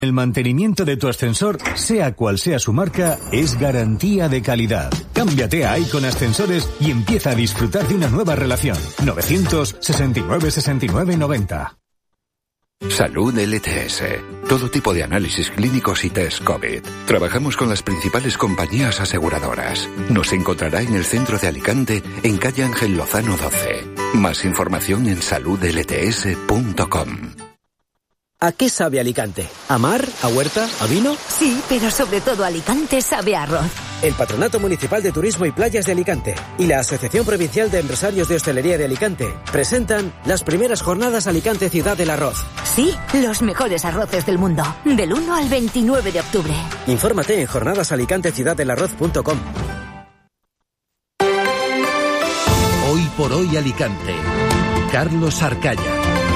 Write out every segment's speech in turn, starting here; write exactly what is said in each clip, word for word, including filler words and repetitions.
El mantenimiento de tu ascensor, sea cual sea su marca, es garantía de calidad. Cámbiate a Icon Ascensores y empieza a disfrutar de una nueva relación. novecientos sesenta y nueve sesenta y nueve noventa. Salud L T S. Todo tipo de análisis clínicos y test COVID. Trabajamos con las principales compañías aseguradoras. Nos encontrará en el centro de Alicante, en calle Ángel Lozano doce. Más información en salud l t s punto com. ¿A qué sabe Alicante? ¿A mar? ¿A huerta? ¿A vino? Sí, pero sobre todo Alicante sabe a arroz. El Patronato Municipal de Turismo y Playas de Alicante y la Asociación Provincial de Empresarios de Hostelería de Alicante presentan las primeras jornadas Alicante Ciudad del Arroz. Sí, los mejores arroces del mundo, del uno al veintinueve de octubre. Infórmate en jornadas alicante ciudad del arroz punto com. Hoy por hoy Alicante. Carlos Arcaya.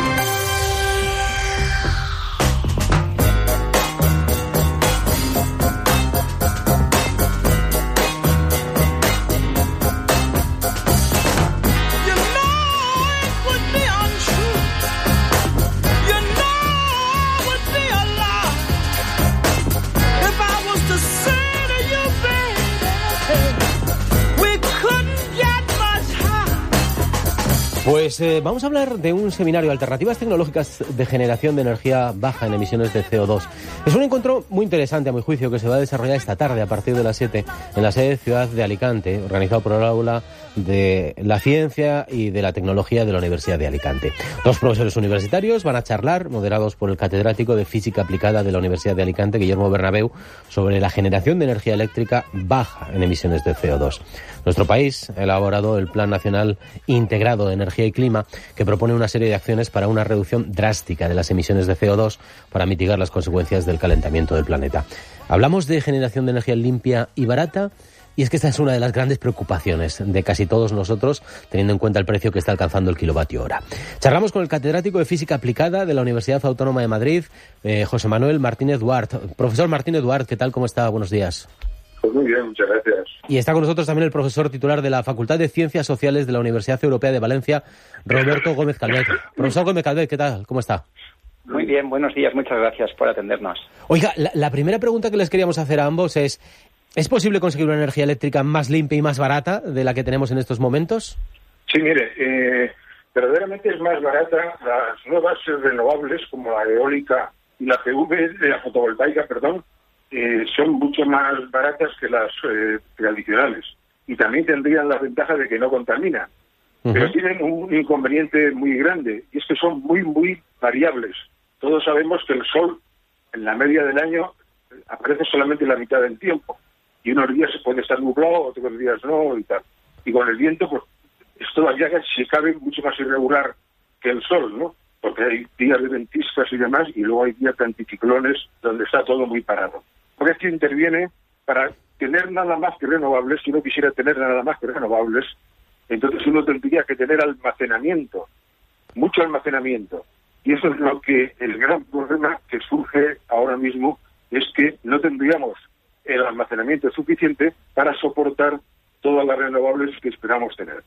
Pues eh, vamos a hablar de un seminario, Alternativas Tecnológicas de Generación de Energía Baja en Emisiones de C O dos. Es un encuentro muy interesante, a mi juicio, que se va a desarrollar esta tarde a partir de las siete en la sede Ciudad de Alicante, organizado por el Aula de la Ciencia y de la Tecnología de la Universidad de Alicante. Dos profesores universitarios van a charlar, moderados por el catedrático de Física Aplicada de la Universidad de Alicante, Guillermo Bernabeu, sobre la generación de energía eléctrica baja en emisiones de C O dos. Nuestro país ha elaborado el Plan Nacional Integrado de Energía y Clima, que propone una serie de acciones para una reducción drástica de las emisiones de C O dos para mitigar las consecuencias del calentamiento del planeta. Hablamos de generación de energía limpia y barata, y es que esta es una de las grandes preocupaciones de casi todos nosotros, teniendo en cuenta el precio que está alcanzando el kilovatio hora. Charlamos con el catedrático de Física Aplicada de la Universidad Autónoma de Madrid, eh, José Manuel Martínez Duart. Profesor Martínez Duart, ¿qué tal? ¿Cómo está? Buenos días. Pues muy bien, muchas gracias. Y está con nosotros también el profesor titular de la Facultad de Ciencias Sociales de la Universidad Europea de Valencia, Roberto Gómez Calvet. Profesor Gómez Calvet, ¿qué tal? ¿Cómo está? Muy bien, buenos días, muchas gracias por atendernos. Oiga, la, la primera pregunta que les queríamos hacer a ambos es, ¿es posible conseguir una energía eléctrica más limpia y más barata de la que tenemos en estos momentos? Sí, mire, eh, verdaderamente es más barata. Las nuevas renovables, como la eólica y la P V, la fotovoltaica, perdón, eh, son mucho más baratas que las eh, tradicionales. Y también tendrían la ventaja de que no contaminan. Uh-huh. Pero tienen un inconveniente muy grande, y es que son muy, muy variables. Todos sabemos que el sol, en la media del año, aparece solamente la mitad del tiempo. Y unos días se puede estar nublado, otros días no, y tal. Y con el viento, pues, es todavía, si cabe, mucho más irregular que el sol, ¿no? Porque hay días de ventiscas y demás, y luego hay días de anticiclones donde está todo muy parado. Porque esto interviene para tener nada más que renovables. Si uno quisiera tener nada más que renovables, entonces uno tendría que tener almacenamiento, mucho almacenamiento. Y eso es lo que, el gran problema que surge ahora mismo, es que no tendríamos el almacenamiento suficiente para soportar todas las renovables que esperamos tener.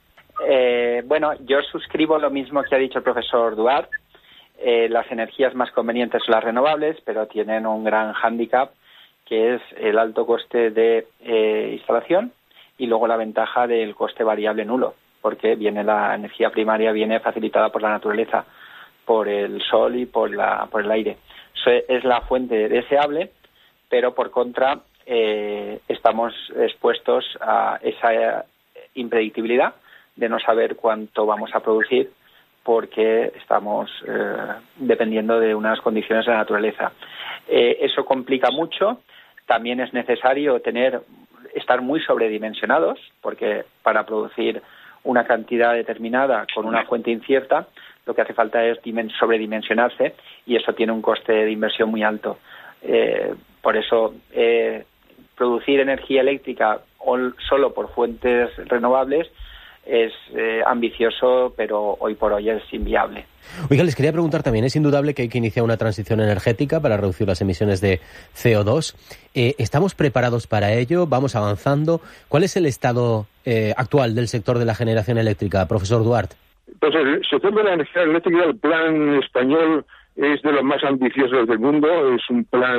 Eh, bueno, yo suscribo lo mismo que ha dicho el profesor Duart. Eh, las energías más convenientes son las renovables, pero tienen un gran hándicap, que es el alto coste de eh, instalación y luego la ventaja del coste variable nulo, porque viene la energía primaria viene facilitada por la naturaleza, por el sol y por la por el aire. Eso es la fuente deseable, pero por contra eh, estamos expuestos a esa impredictibilidad de no saber cuánto vamos a producir, porque estamos eh, dependiendo de unas condiciones de la naturaleza. Eh, eso complica mucho. También es necesario tener estar muy sobredimensionados, porque para producir una cantidad determinada con una fuente incierta, lo que hace falta es dimen- sobredimensionarse, y eso tiene un coste de inversión muy alto. Eh, por eso, eh, producir energía eléctrica solo por fuentes renovables es eh, ambicioso, pero hoy por hoy es inviable. Oiga, les quería preguntar también, es indudable que hay que iniciar una transición energética para reducir las emisiones de C O dos. Eh, ¿Estamos preparados para ello? ¿Vamos avanzando? ¿Cuál es el estado eh, actual del sector de la generación eléctrica, profesor Duart? Pues el sector de la energía eléctrica, el plan español es de los más ambiciosos del mundo, es un plan